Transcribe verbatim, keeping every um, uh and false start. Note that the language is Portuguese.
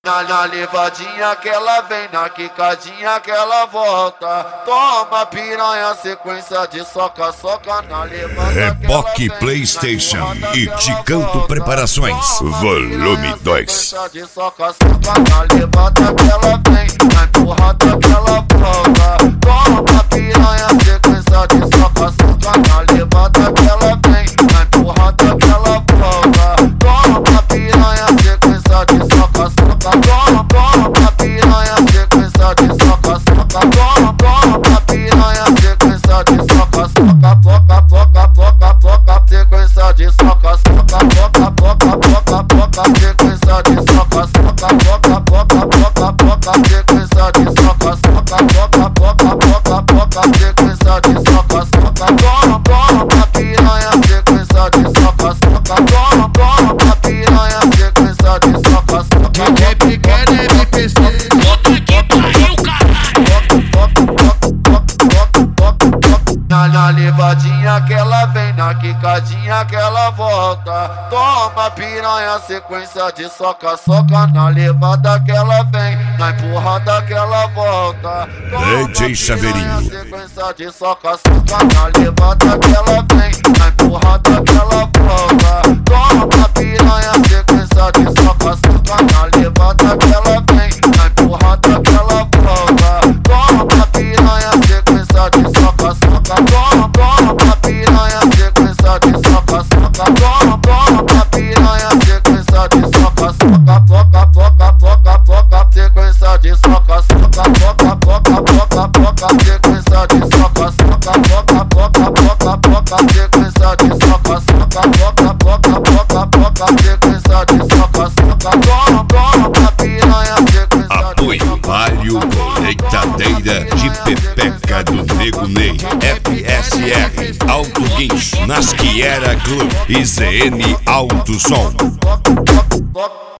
Na, na levadinha que ela vem, na quicadinha que ela volta. Toma piranha, sequência de soca, soca na levada. Reboque PlayStation e De Canto Preparações, volume dois. De soca, soca na levada que ela vem, na empurrada que ela volta. Toma piranha, sequência de soca, soca na levada que ela vem, na empurrada que ela volta. Toma piranha, sequência de soca, soca. Toma, toma piranha, sequência de soca, soca. Toma, toma piranha, sequência de soca, soca. Foca, foca, foca, foca, sequência de soca, soca. Foca, foca, foca, foca, sequência de soca, soca. Foca, foca, foca, foca, sequência de soca, soca. Foca, foca, foca, foca, sequência de soca, soca. Toma, toma piranha, sequência de soca, soca. Toma, toma piranha, sequência de soca, soca. Quem pequeno é M P C. Puta que pariu, caralho! Na, na levadinha que ela vem, na quicadinha que ela volta. Toma piranha, sequência de soca, soca. Na levada que ela vem, na empurrada que ela volta. Toma D J Chaveirinho. Sequência de soca, soca. Na levada que ela vem, na empurrada que ela volta. Toma piranha, sequência de soca, soca. Na levada que ela vem, na empurrada que ela volta. Toma piranha, sequência de soca, soca. Toma, toma piranha, sequência de soca, soca. Toma, toma piranha, sequência de soca, soca. Foca, foca, foca, foca, sequência de soca, soca. Foca, foca, foca, foca, sequência de soca, soca. Foca, foca, foca, foca, sequência de soca, soca. Foca, foca, foca, foca, sequência de soca, soca. Toma, toma piranha, sequência de Apoio Palio Colheitadeira de Pepeca do Nego Ney, F S R Auto Guincho, Nasquiera Club e Z N Auto Som.